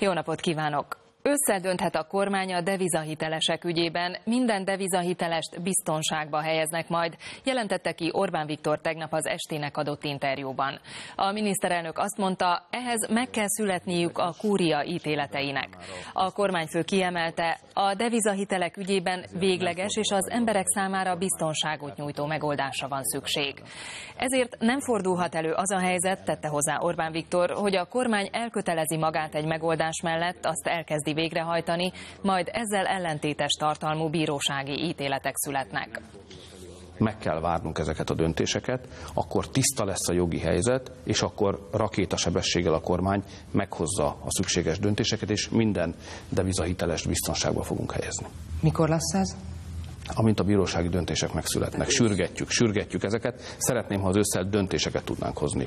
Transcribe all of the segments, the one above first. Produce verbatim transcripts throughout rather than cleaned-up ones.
Jó napot kívánok! Ősszel dönthet a kormány a devizahitelesek ügyében, minden devizahitelest biztonságba helyeznek majd, jelentette ki Orbán Viktor tegnap az Estének adott interjúban. A miniszterelnök azt mondta, ehhez meg kell születniük a kúria ítéleteinek. A kormányfő kiemelte, a devizahitelek ügyében végleges és az emberek számára biztonságot nyújtó megoldásra van szükség. Ezért nem fordulhat elő az a helyzet, tette hozzá Orbán Viktor, hogy a kormány elkötelezi magát egy megoldás mellett, azt elkezdi végrehajtani, majd ezzel ellentétes tartalmú bírósági ítéletek születnek. Meg kell várnunk ezeket a döntéseket, akkor tiszta lesz a jogi helyzet, és akkor rakétasebességgel a kormány meghozza a szükséges döntéseket, és minden devizahitelest biztonságba fogunk helyezni. Mikor lesz ez? Amint a bírósági döntések megszületnek. Sürgetjük, sürgetjük ezeket. Szeretném, ha az ősszel döntéseket tudnánk hozni.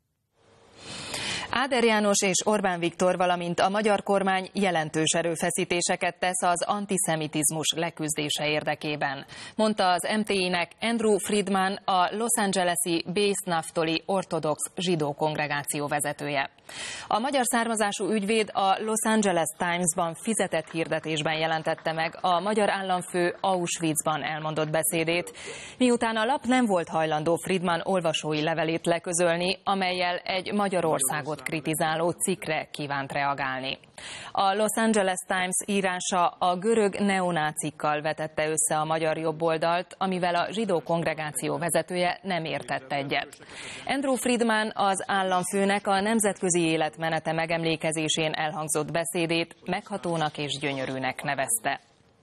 Áder János és Orbán Viktor, valamint a magyar kormány jelentős erőfeszítéseket tesz az antiszemitizmus leküzdése érdekében, mondta az em té i-nek Andrew Friedman, a Los Angeles-i Base Naftali ortodox zsidó kongregáció vezetője. A magyar származású ügyvéd a Los Angeles Times-ban fizetett hirdetésben jelentette meg a magyar államfő Auschwitzban elmondott beszédét, miután a lap nem volt hajlandó Friedman olvasói levelét leközölni, amellyel egy Magyarországot kritizáló cikkre kívánt reagálni. A Los Angeles Times írása a görög neonácikkal vetette össze a magyar jobboldalt, amivel a zsidó kongregáció vezetője nem értett egyet. Andrew Friedman az államfőnek a nemzetközi életmenete megemlékezésén elhangzott beszédét meghatónak és gyönyörűnek nevezte.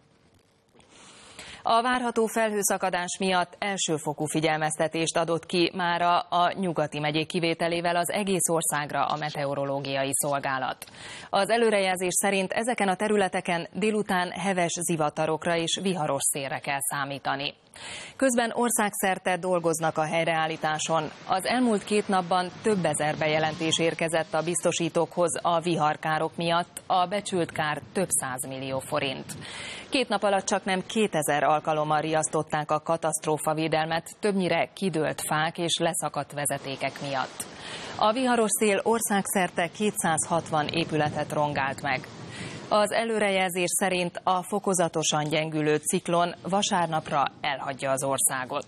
A várható felhőszakadás miatt elsőfokú figyelmeztetést adott ki mára a nyugati megyék kivételével az egész országra a meteorológiai szolgálat. Az előrejelzés szerint ezeken a területeken délután heves zivatarokra és viharos szélre kell számítani. Közben országszerte dolgoznak a helyreállításon. Az elmúlt két napban több ezer bejelentés érkezett a biztosítókhoz a viharkárok miatt, a becsült kár több százmillió forint. Két nap alatt csaknem kétezer alkalommal riasztották a katasztrófavédelmet, többnyire kidőlt fák és leszakadt vezetékek miatt. A viharos szél országszerte kétszázhatvan épületet rongált meg. Az előrejelzés szerint a fokozatosan gyengülő ciklon vasárnapra elhagyja az országot.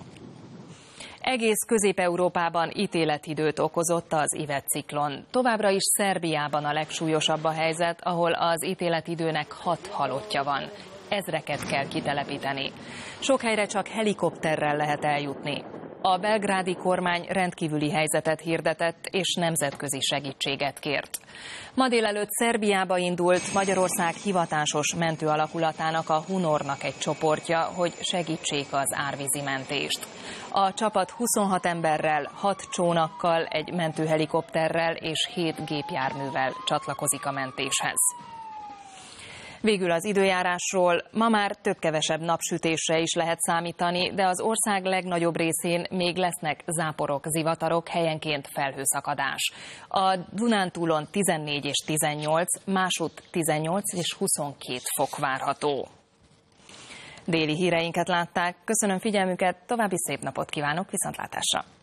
Egész Közép-Európában ítéletidőt okozott az Ivet ciklon. Továbbra is Szerbiában a legsúlyosabb a helyzet, ahol az ítéletidőnek hat halottja van. Ezreket kell kitelepíteni. Sok helyre csak helikopterrel lehet eljutni. A belgrádi kormány rendkívüli helyzetet hirdetett és nemzetközi segítséget kért. Ma délelőtt Szerbiába indult Magyarország hivatásos mentőalakulatának, a Hunornak egy csoportja, hogy segítsék az árvízi mentést. A csapat huszonhat emberrel, hat csónakkal, egy mentőhelikopterrel és hét gépjárművel csatlakozik a mentéshez. Végül az időjárásról. Ma már több-kevesebb napsütésre is lehet számítani, de az ország legnagyobb részén még lesznek záporok, zivatarok, helyenként felhőszakadás. A Dunántúlon tizennégy és tizennyolc, másutt tizennyolc és huszonkét fok várható. Déli híreinket látták. Köszönöm figyelmüket, további szép napot kívánok, viszontlátásra!